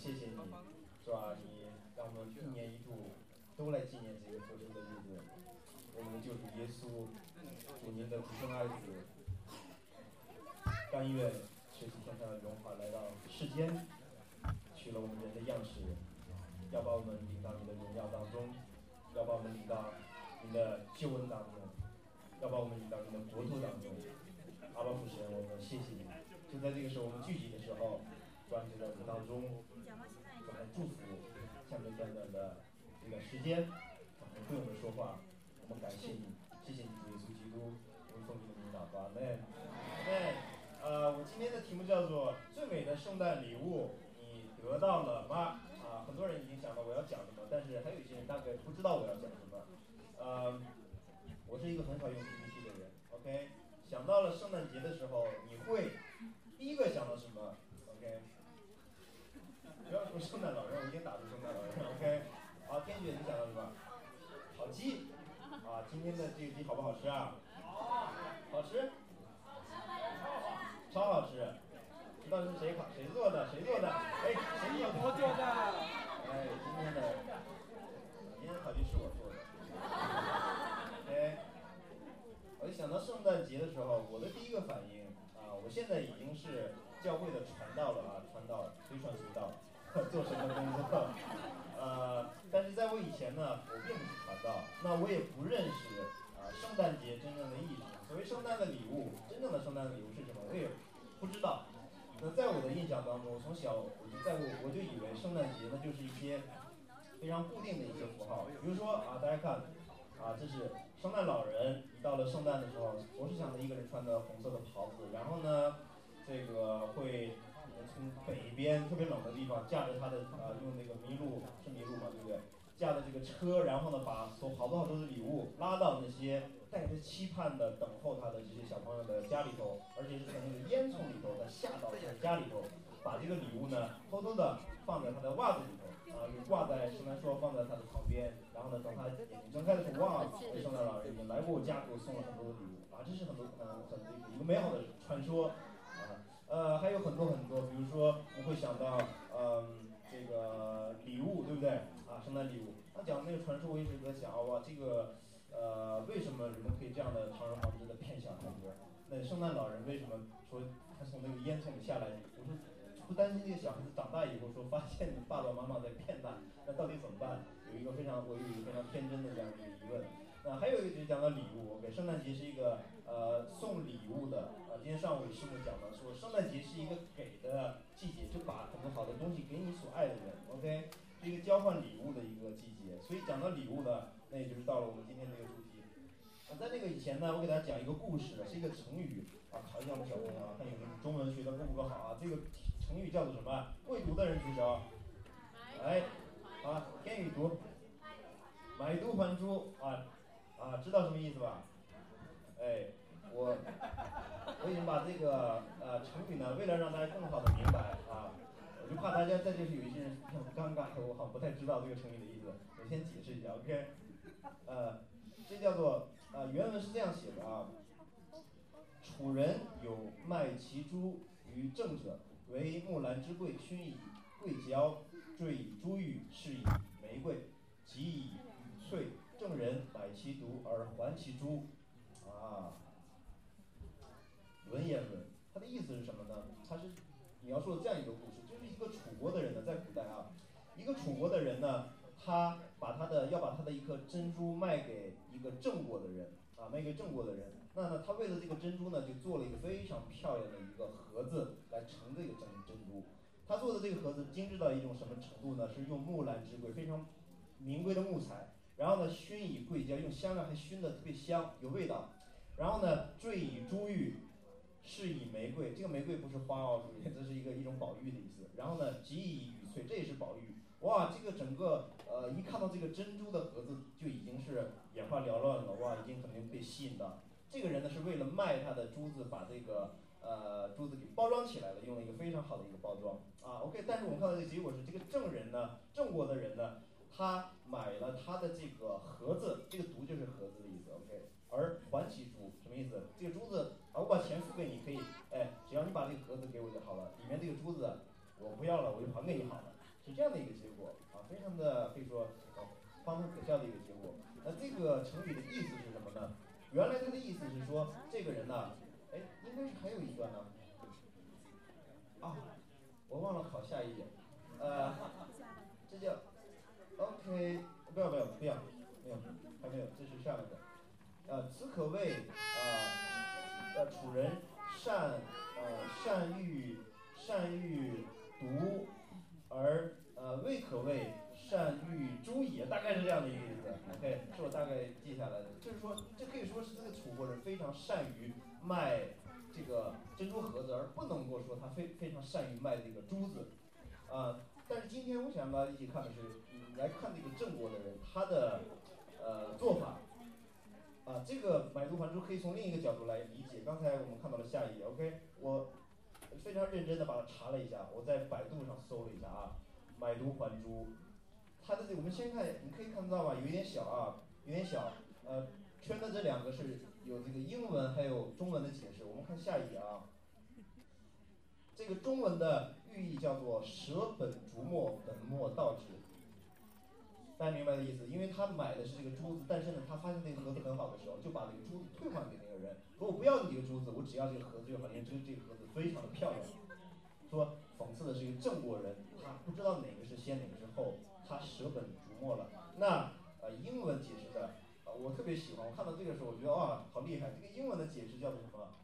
谢谢你，是吧？你让我们一年一度都来纪念这个特殊的日子，我们的救主耶稣，主您的独生爱子，甘愿舍弃天上的荣华来到世间，取了我们人的样式，要把我们领到你的荣耀当中，要把我们领到你的救恩当中，要把我们领到你的国土当中。阿爸父神，我们谢谢你。就在这个时候，我们聚集的时候，专注在我们当中，我们祝福下面短短的这个时间，我们对我们说话，我们感谢你，谢谢你主耶稣基督，我们奉你的名祷告，阿门，阿门。我今天的题目叫做最美的圣诞礼物，你得到了吗？很多人已经想到我要讲什么，但是还有一些人大概不知道我要讲什么。我是一个很少用 PPT 的人 ，OK。想到了圣诞节的时候，你会第一个想到什么 ？OK， 不要说圣诞老人，我已经打出圣诞老人 ，OK。好，天雪，你想到什么？烤鸡。今天的这个鸡好不好吃啊？好吃。超好吃。知道是谁做的？谁做的？哎，谁做的？ 我做的。 哎，今天的烤鸡是我做的。哎。我一想到圣诞节的时候，我的第一个反应我现在已经是教会的传道了传道随传随到，做神的工作。但是在我以前呢，我并不是传道，那我也不认识圣诞节真正的意思。所谓圣诞的礼物，真正的圣诞的礼物是什么，我也不知道。那在我的印象当中，从小我就以为圣诞节呢就是一些非常固定的一些符号，比如说大家看。这是圣诞老人，一到了圣诞的时候，总是想着一个人穿的红色的袍子，然后呢，这个会从北边特别冷的地方驾着他的用那个麋鹿嘛，对不对？驾着这个车，然后呢，把好多的礼物拉到那些带着期盼的等候他的这些小朋友的家里头，而且是从那个烟囱里头再下到他的家里头，把这个礼物呢偷偷的放在他的袜子里头。挂在圣诞树放在他的旁边，然后呢，等他眼睛睁开的时候，哇，圣诞老人已经来过我家，给我送了很多的礼物这是很一个美好的传说还有很多，比如说我会想到这个礼物，对不对圣诞礼物。他讲的那个传说，我一直在想哇，这个为什么人们可以这样的堂而皇之的骗小孩子？那圣诞老人为什么说他从那个烟囱里下来？我说。不担心这个小孩子长大以后说发现爸爸妈妈在骗他，那到底怎么办？我有一个非常天真的这样的一个疑问。那还有一个就是讲到礼物，OK，圣诞节是一个送礼物的今天上午师母讲了，说圣诞节是一个给的季节，就把很多好的东西给你所爱的人 ，OK， 是一个交换礼物的一个季节。所以讲到礼物呢，那也就是到了我们今天这个主题。在那个以前呢，我给大家讲一个故事，是一个成语考一下我们小朋友看有没有中文学的够不够好这个成语叫做什么？会读的人举手。天宇读。买椟还珠知道什么意思吧？我已经把这个成语呢，为了让大家更好的明白我就怕大家在这里有一些人很尴尬，我好像不太知道这个成语的意思，我先解释一下 ，OK，这叫做原文是这样写的楚人有卖其珠于郑者，为木兰之贵，熏以桂胶，缀以珠玉，饰以玫瑰，及以羽翠。郑人买其毒而还其珠文言文，它的意思是什么呢？它是描述了这样一个故事，就是一个楚国的人呢，在古代一个楚国的人呢，他要把他的一颗珍珠卖给一个郑国的人卖给郑国的人。那他为了这个珍珠呢，就做了一个非常漂亮的一个盒子来盛这个珍珠。他做的这个盒子精致到一种什么程度呢？是用木兰之贵，非常名贵的木材，然后呢熏以桂胶，用香料还熏得特别香，有味道。然后呢缀以珠玉，饰以玫瑰，这个玫瑰不是花这是一种宝玉的意思。然后呢及以羽翠，这也是宝玉。哇，这个整个一看到这个珍珠的盒子就已经是眼花缭乱了，哇，已经肯定被吸引到。这个人呢是为了卖他的珠子，把这个珠子给包装起来了，用了一个非常好的一个包装OK。但是我们看到这个结果是，这个郑国的人呢，他买了他的这个盒子，这个毒就是盒子的意思 OK， 而还其珠什么意思？这个珠子我把钱付给你，可以只要你把这个盒子给我就好了，里面这个珠子我不要了，我就还给你好了。 是这样的一个结果啊，非常的可以说荒唐可笑的一个结果。那这个成语的意思是什么呢？原来它的意思是说这个人呢，哎，应该是还有一段呢，啊，我忘了考下一页，呃，这叫 OK，不要，没有，还没有，这是上一个。此可谓楚人善御独，而未可谓善御诸也，大概是这样的一个意思。OK，是我大概记下来的，就是说这可以说是这个楚国人非常善于卖这个珍珠盒子，而不能够说他非常善于卖这个珠子。但是今天我想大家一起看的是，来看这个郑国的人他的做法。这个买椟还珠可以从另一个角度来理解。刚才我们看到了下一页 ，OK，我非常认真的把它查了一下，我在百度上搜了一下啊，买椟还珠，它的这个我们先看，你可以看到吧，有一点小啊，有点小，圈的这两个是有这个英文还有中文的解释。我们看下一页啊，这个中文的寓意叫做舍本逐末，本末倒置。大家明白的意思，因为他买的是这个珠子，但是呢，他发现这个盒子很好的时候，就把这个珠子退还给那个人，说我不要你这个珠子，我只要这个盒子就好，因为这个盒子非常的漂亮。说讽刺的是一个郑国人，他不知道哪个是先哪个是后，他舍本逐末了。那英文解释的我特别喜欢，我看到这个时候我觉得好厉害，这个英文的解释叫做什么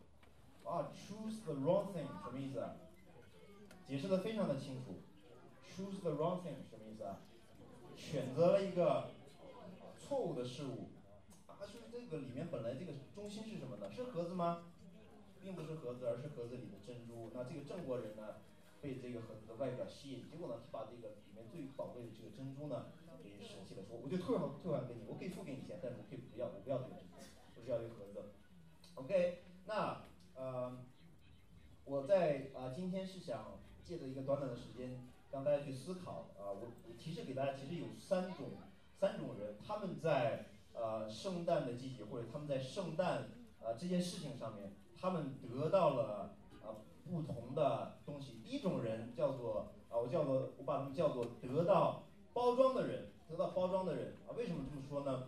？choose the wrong thing 什么意思啊？解释的非常的清楚。choose the wrong thing 什么意思啊？选择了一个错误的事物就是这个里面本来这个中心是什么呢？是盒子吗？并不是盒子，而是盒子里的珍珠。那这个郑国人呢，被这个盒子的外表吸引，结果呢，他把这个里面最宝贵的这个珍珠呢给舍弃了，说我就退还给你，我可以付给你钱，但是我可以不要，我不要这个珍珠，我只要这个盒子。OK， 那我在今天是想借着一个短短的时间，让大家去思考我提示给大家，其实有三种人，他们在圣诞的季节，或者他们在圣诞这件事情上面，他们得到了不同的东西。第一种人叫做我把他们叫做得到包装的人，得到包装的人为什么这么说呢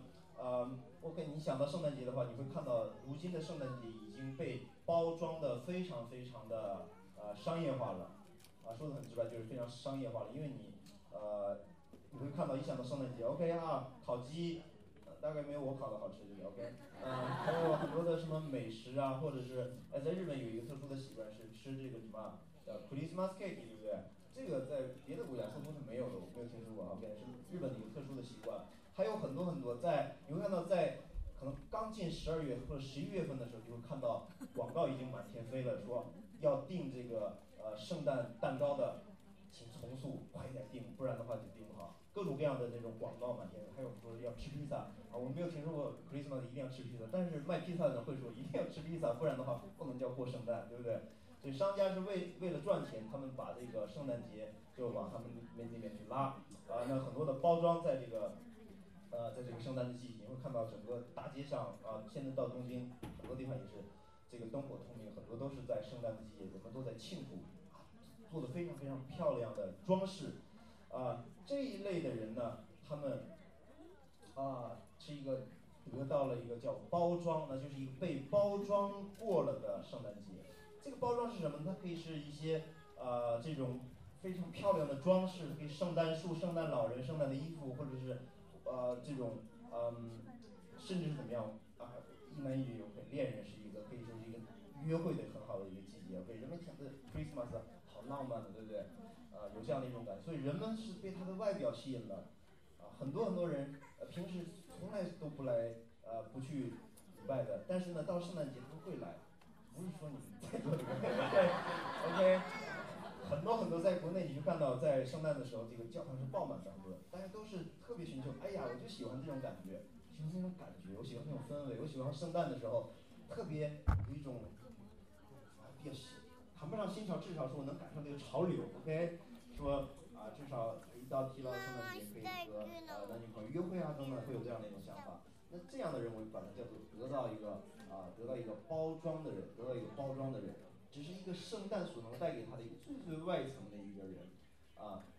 ？OK， 你想到圣诞节的话，你会看到如今的圣诞节已经被包装的非常非常的商业化了说的很直白，就是非常商业化了。因为你会看到一想到圣诞节 ，OK 烤鸡大概没有我烤的好吃，对不对 ？OK， 还有很多的什么美食或者是在日本有一个特殊的习惯是吃这个什么Christmas cake， 对不对？这个在别的国家似乎是没有的，我没有听说过OK， 是日本的一个特殊的习惯。还有很多很多你会看到在可能刚进12月或者11月份的时候，就会看到广告已经满天飞了，说要订这个圣诞蛋糕的，请从速快一点订，不然的话就订不好。各种各样的那种广告满天，还有说要吃披萨我没有听说过 Christmas 一定要吃披萨，但是卖披萨的人会说一定要吃披萨，不然的话不能叫过圣诞，对不对？所以商家是为了赚钱，他们把这个圣诞节就往他们那边去拉那很多的包装在这个在这个圣诞的季节，你会看到整个大街上现在到东京很多地方也是这个灯火通明，很多都是在圣诞的季节，人们都在庆祝做的非常非常漂亮的装饰这一类的人呢，他们是一个得到了一个叫包装，那就是一个被包装过了的圣诞节。这个包装是什么呢？它可以是一些这种非常漂亮的装饰，可以圣诞树、圣诞老人、圣诞的衣服，或者是这种甚至是怎么样一男一女恋人是一个可以说是一个约会的很好的一个季节。OK， 人们想的 Christmas 好浪漫的，对不对？有这样的一种感觉，所以人们是被它的外表吸引了很多很多人平时从来都不去礼拜的，但是呢，到圣诞节他们会来，不是说你们在座这个对 OK， 很多很多在国内你就看到在圣诞的时候，这个教堂是爆满的，大家都是特别寻求，哎呀，我就喜欢这种感觉，喜欢那种感觉，我喜欢那种氛围，我喜欢圣诞的时候特别有一种比较谈不上新潮，至少是我能赶上这个潮流 OK， 说至少一到提到圣诞节可以和男女朋友约会等等，会有这样的一种想法。那这样的人，我把它叫做得到一个包装的人，得到一个包装的人，只是一个圣诞所能带给他的一个最最外层的一个人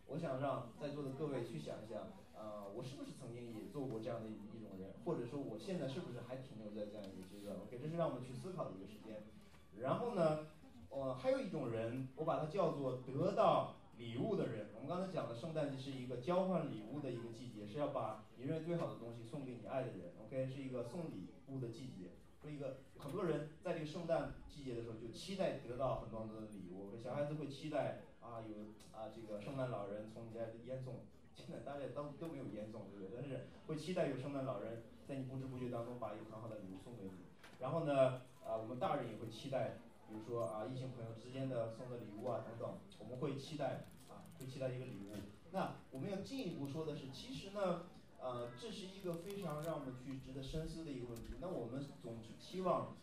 我想让在座的各位去想一想，我是不是曾经也做过这样的一种人，或者说我现在是不是还停留在这样一个阶段？OK，这是让我们去思考的一个时间。然后呢，还有一种人，我把它叫做得到礼物的人。我们刚才讲的圣诞节是一个交换礼物的一个季节，是要把你认为最好的东西送给你爱的人。OK，是一个送礼物的季节。说一个很多人在这个圣诞季节的时候就期待得到很多很多的礼物，小孩子会期待这个圣诞老人从你家烟送。现在大家都没有烟送，对不对？但是会期待有圣诞老人在你不知不觉当中把一个很好的礼物送给你。然后呢，我们大人也会期待，比如说异性朋友之间的送的礼物等等，我们会期待会期待一个礼物。那我们要进一步说的是，其实呢，这是一个非常让我们去值得深思的一个问题。那我们总是期望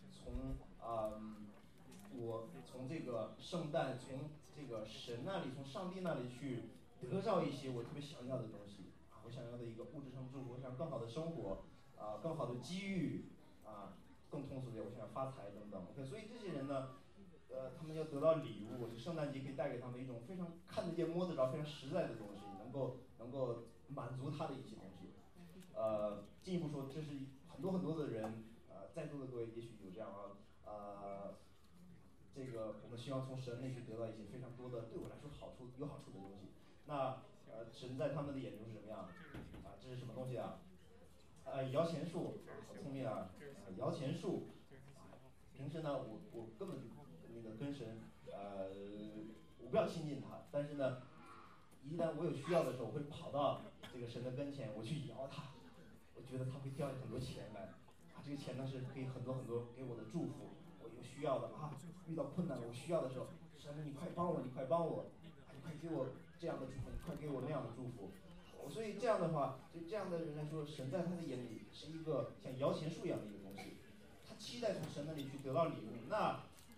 从这个圣诞，从这个神那里，从上帝那里去得到一些我特别想要的东西我想要的一个物质上的祝福，我想更好的生活更好的机遇更通俗点，我想要发财等等。OK， 所以这些人呢，他们要得到礼物，就圣诞节可以带给他们一种非常看得见、摸得着、非常实在的东西，能够满足他的一些东西。进一步说，这是很多很多的人，在座的各位也许有这样这个我们希望从神那里去得到一些非常多的对我来说有好处的东西。那神在他们的眼中是什么样？这是什么东西啊？摇钱树，好聪明啊！摇钱树。平时呢，我根本就那个跟神，我不要亲近他，但是呢，一旦我有需要的时候，我会跑到这个神的跟前，我去摇他，我觉得他会掉下很多钱来，这个钱呢是可以很多很多给我的祝福。我有需要的遇到困难我需要的时候，神你快帮我，你快帮我，你快给我这样的祝福，你快给我那样的祝福。所以这样的话，对这样的人来说，神在他的眼里是一个像摇钱树一样的一个东西，他期待从神那里去得到礼物。那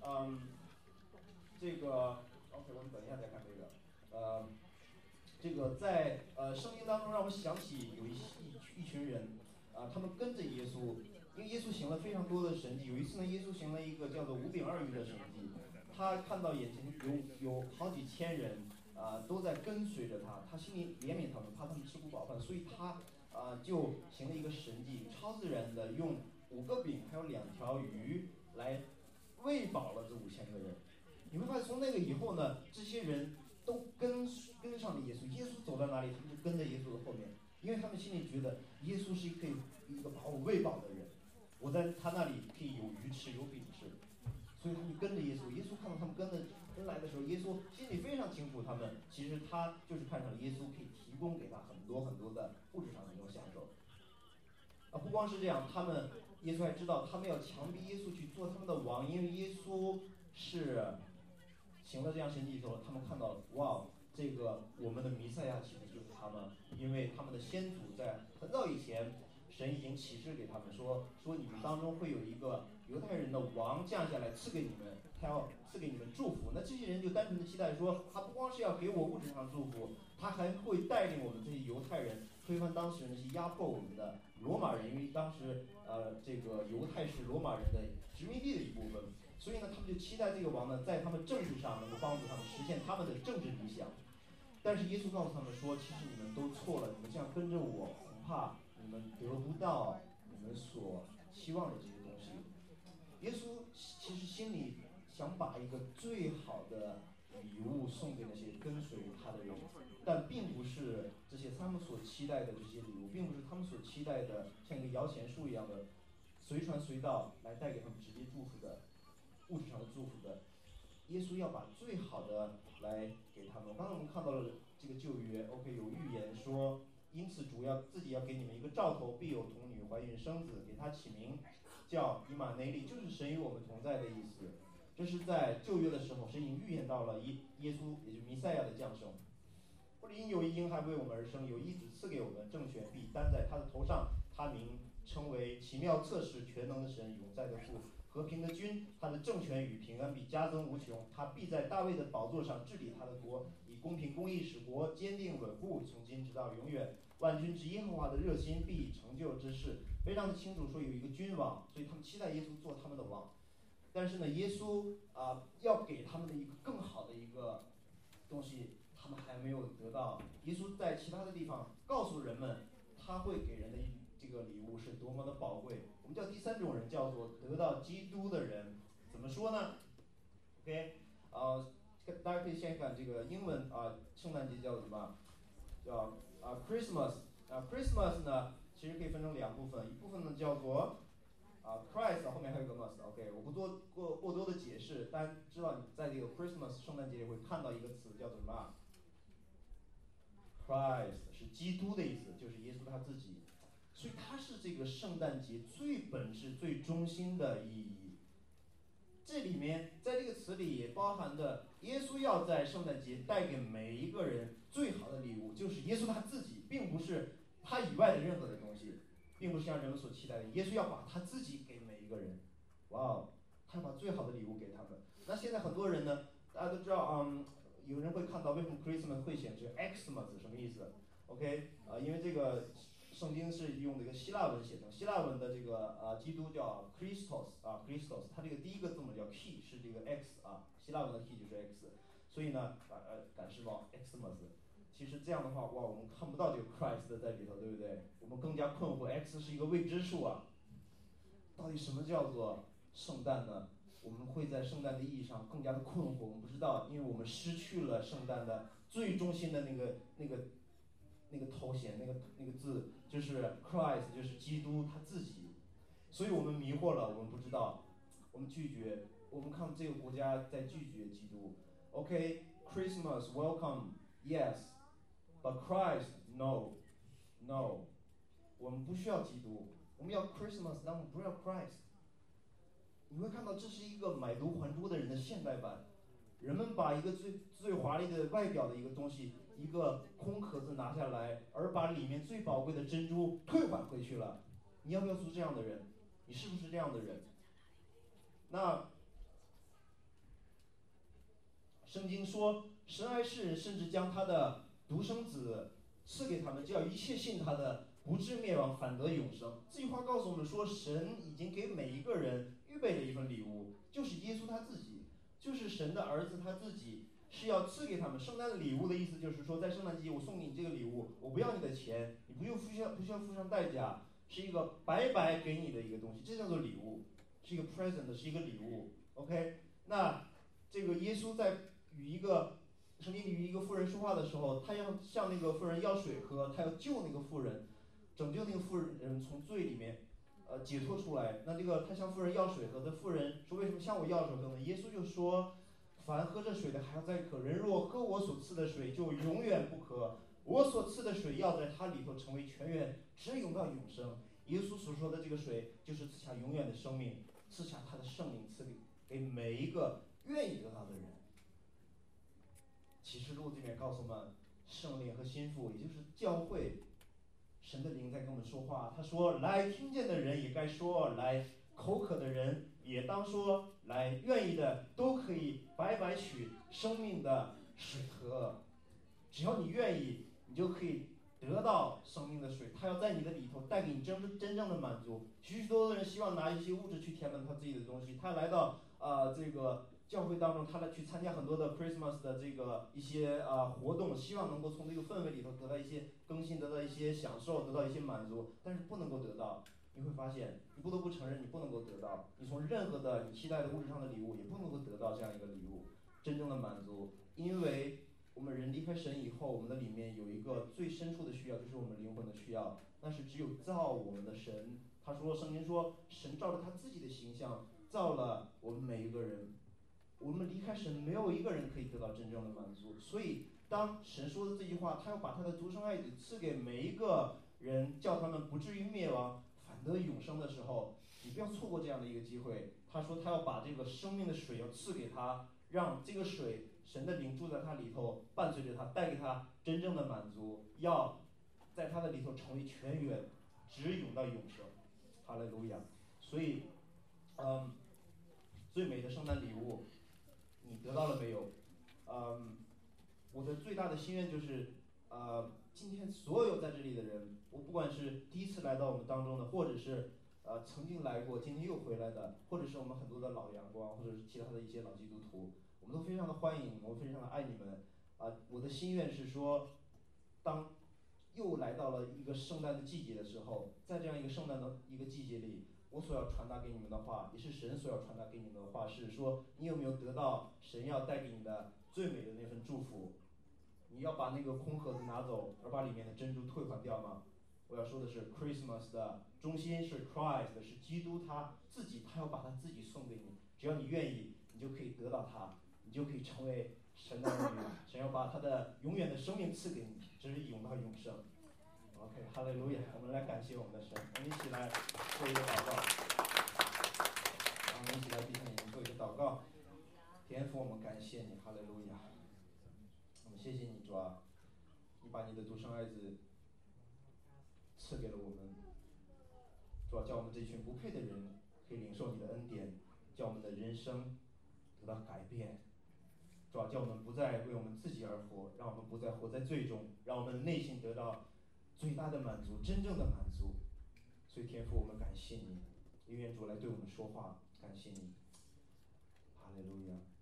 这个 OK， 我们等一下再看这个，这个在圣经当中让我想起有一群人他们跟着耶稣，因为耶稣行了非常多的神迹。有一次呢，耶稣行了一个叫做5饼2鱼的神迹，他看到眼前有好几千人都在跟随着他，他心里怜悯他们，怕他们吃不饱饭，所以他就行了一个神迹，超自然的用5个饼还有2条鱼来喂饱了这5000个人。你会发现从那个以后呢，这些人都跟上了耶稣，耶稣走到哪里，他们就跟在耶稣的后面，因为他们心里觉得耶稣是可以一个把我喂饱的人，我在他那里可以有鱼吃有饼吃，所以他们就跟着耶稣。耶稣看到他们跟来的时候，耶稣心里非常清楚，他们其实他就是看上了耶稣可以提供给他很多很多的物质上的那种享受。不光是这样，耶稣还知道他们要强逼耶稣去做他们的王，因为耶稣是行了这样神迹之后，他们看到哇，这个我们的弥赛亚其实就是他们，因为他们的先祖在很早以前，神已经启示给他们说你们当中会有一个犹太人的王降下来赐给你们，他要赐给你们祝福。那这些人就单纯的期待说，他不光是要给我物质上祝福，他还会带领我们这些犹太人推翻当时那些压迫我们的罗马人，因为当时这个犹太是罗马人的殖民地的一部分。所以呢，他们就期待这个王呢，在他们政治上能够帮助他们实现他们的政治理想。但是耶稣告诉他们说，其实你们都错了，你们这样跟着我，恐怕你们得不到你们所期望的这些东西。耶稣其实心里想把一个最好的礼物送给那些跟随他的人，但并不是这些他们所期待的这些礼物，并不是他们所期待的像一个摇钱树一样的随传随到来带给他们直接祝福的物质上的祝福的。耶稣要把最好的来给他们。刚才我们看到了这个旧约 ，OK， 有预言说，因此主要自己要给你们一个兆头，必有童女怀孕生子，给他起名叫以马内利，就是神与我们同在的意思。这是在旧约的时候，神已经预言到了耶稣，也就是弥赛亚的降生。或者因有一婴孩为我们而生，有一子赐给我们，政权必担在他的头上，他名称为奇妙策士，全能的神，永在的父，和平的君。他的政权与平安必加增无穷，他必在大卫的宝座上治理他的国，以公平公义使国坚定稳固，从今直到永远。万军之耶和华的热心必成就之事。非常的清楚说有一个君王，所以他们期待耶稣做他们的王。但是呢，耶稣要给他们的一个更好的一个东西， 他们还没有得到。耶稣在其他的地方告诉人们，他会给人的这个礼物是多么的宝贵。我们叫第三种人叫做得到基督的人，怎么说呢？OK，大家可以先看这个英文圣诞节叫什么？叫Christmas。Christmas 呢，其实可以分成两部分，一部分呢叫做Christ 后面还有个 must，OK，我不过多的解释，但知道你在这个 Christmas 圣诞节里会看到一个词叫做什么？Christ 是基督的意思，就是耶稣他自己，所以它是这个圣诞节最本质、最中心的意义。这里面在这个词里也包含着耶稣要在圣诞节带给每一个人最好的礼物，就是耶稣他自己，并不是他以外的任何的东西，并不是像人们所期待的。耶稣要把他自己给每一个人，哇哦，他要把最好的礼物给他们。那现在很多人呢，大家都知道，有人会看到为什么 Christmas 会显示 Xmas 什么意思？OK，因为这个圣经是用这个希腊文写成，希腊文的这个基督叫 Christos，Christos， 它这个第一个字母叫 key 是这个 X，希腊文的 key 就是 X， 所以呢赶时髦 Xmas， 其实这样的话，哇，我们看不到这个 Christ 在里头，对不对？我们更加困惑 ，X 是一个未知数到底什么叫做圣诞呢？我们会在圣诞的意义上更加的困惑，我们不知道，因为我们失去了圣诞的最中心的那个头衔，那个字就是 Christ， 就是基督他自己，所以我们迷惑了，我们不知道，我们拒绝，我们看这个国家在拒绝基督。OK，Christmas welcome yes，but Christ no，我们不需要基督，我们要 Christmas， 但我们不要 Christ。你会看到这是一个买椟还珠的人的现代版。人们把一个最华丽的外表的一个东西，一个空壳子拿下来，而把里面最宝贵的珍珠退还回去了。你要不要做这样的人？你是不是这样的人？那圣经说，神爱世人，甚至将他的独生子赐给他们，叫一切信他的不至灭亡，反得永生。这句话告诉我们说，神已经给每一个人预备了一份礼物，就是耶稣他自己，就是神的儿子他自己，是要赐给他们。圣诞的礼物的意思就是说，在圣诞节我送给你这个礼物，我不要你的钱，你不需要付上代价，是一个白白给你的一个东西，这叫做礼物，是一个 present， 是一个礼物。OK， 那这个耶稣在圣经里与一个妇人说话的时候，他要向那个妇人要水喝，他要救那个妇人，拯救那个妇人从罪里面解脱出来。那这个他向妇人要水喝，这妇人说为什么向我要水喝呢？耶稣就说，凡喝这水的还要再渴，人若喝我所赐的水，就永远不渴。我所赐的水要在它里头成为泉源，直涌到永生。耶稣所说的这个水，就是赐下永远的生命，赐下他的圣灵，赐给每一个愿意得到的人。启示录这边告诉我们，圣灵和心腹，也就是教会，神的灵在跟我们说话。他说：“来，听见的人也该说；来，口渴的人也当说；来，愿意的都可以白白取生命的水喝。只要你愿意，你就可以得到生命的水。他要在你的里头带给你真正的满足。许许多多的人希望拿一些物质去填满他自己的东西。他来到这个教会当中，他来去参加很多的 Christmas 的这个一些活动，希望能够从这个氛围里头得到一些更新，得到一些享受，得到一些满足，但是不能够得到。你会发现，你不得不承认，你不能够得到。你从任何的你期待的物质上的礼物，也不能够得到这样一个礼物，真正的满足。因为我们人离开神以后，我们的里面有一个最深处的需要，就是我们灵魂的需要。那是只有造我们的神，他说，圣经说，神照着他自己的形象造了我们每一个人。我们离开神，没有一个人可以得到真正的满足。所以，当神说的这句话，他要把他的独生爱子赐给每一个人，叫他们不至于灭亡，反得永生的时候，你不要错过这样的一个机会。他说，他要把这个生命的水要赐给他，让这个水，神的灵住在他里头，伴随着他，带给他真正的满足，要在他的里头成为泉源，直涌到永生。哈利路亚。所以，最美的圣诞礼物，你得到了没有？我的最大的心愿就是，今天所有在这里的人，我不管是第一次来到我们当中的，或者是曾经来过，今天又回来的，或者是我们很多的老阳光，或者是其他的一些老基督徒，我们都非常的欢迎，我们非常的爱你们。 我的心愿是说，当又来到了一个圣诞的季节的时候，在这样一个圣诞的一个季节里，我所要传达给你们的话，也是神所要传达给你们的话，是说你有没有得到神要带给你的最美的那份祝福？你要把那个空盒子拿走，而把里面的珍珠退还掉吗？我要说的是，Christmas 的中心是 Christ，是基督他自己，他要把他自己送给你，只要你愿意，你就可以得到他，你就可以成为神的儿女，神要把他的永远的生命赐给你，这是永到永生。OK， 哈利路亚！我们来感谢我们的神，我们一起来做一个祷告，让我们一起来闭上眼睛做一个祷告。天父，我们感谢你，哈利路亚！我们谢谢你，主啊，你把你的独生爱子赐给了我们，主啊，叫我们这群不配的人可以领受你的恩典，叫我们的人生得到改变。主啊，叫我们不再为我们自己而活，让我们不再活在罪中，让我们的内心得到最大的满足，真正的满足。所以天父，我们感谢你，愿主来对我们说话，感谢你，哈利路亚。